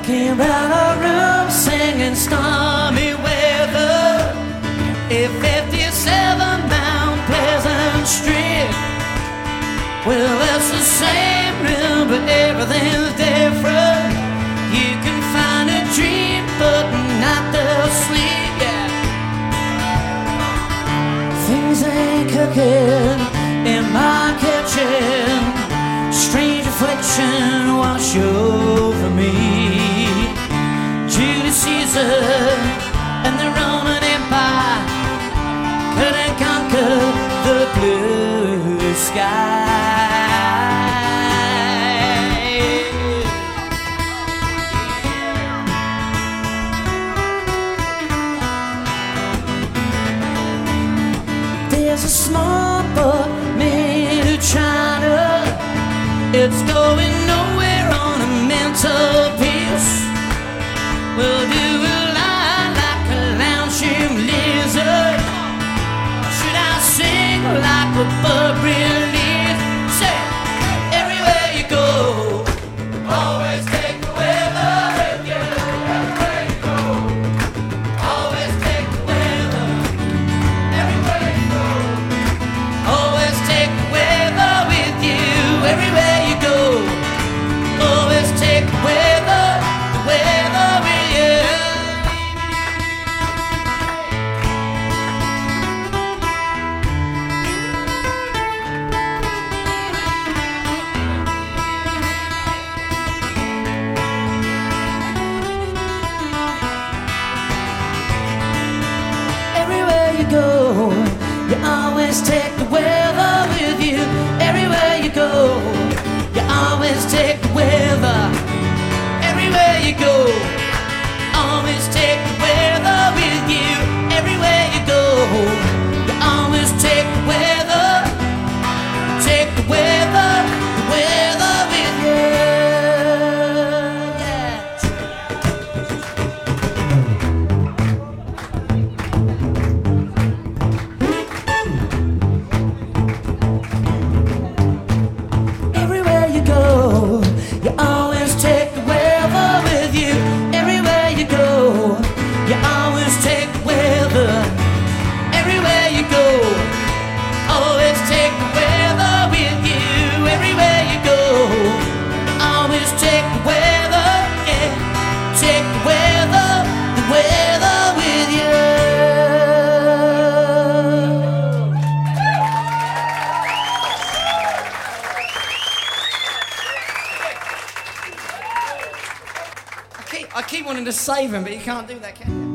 Walking around our room singing stormy weather at 57 Mount Pleasant Street. Well, it's the same room, but everything's different. You can find a dream, but not the sleep, yeah. Things ain't cooking in my kitchen. Strange affliction wash over me. Julius Caesar and the Roman Empire couldn't conquer the blue sky. There's a small boat made of China. It's going nowhere on a mantelpiece. We'll do a lie like a lounging lizard. Should I sing like a bird release? Say, everywhere you go, always take the weather with you. Everywhere you go, always take the weather. Everywhere you go, always take the weather with you. Everywhere you go, always take the weather with you. Everywhere you go, you always take the weather with you. Everywhere you go, you always take the weather. Everywhere you go, always take the weather with you. Everywhere you go, you always take the weather. Take the weather with you. Yeah. Everywhere you go, you always take the weather with you. Everywhere you go, you always take the weather. Everywhere you go, always take the weather with you. Everywhere you go, always take the weather, yeah. Take the weather with you. I keep wanting to save him, but you can't do that, can you?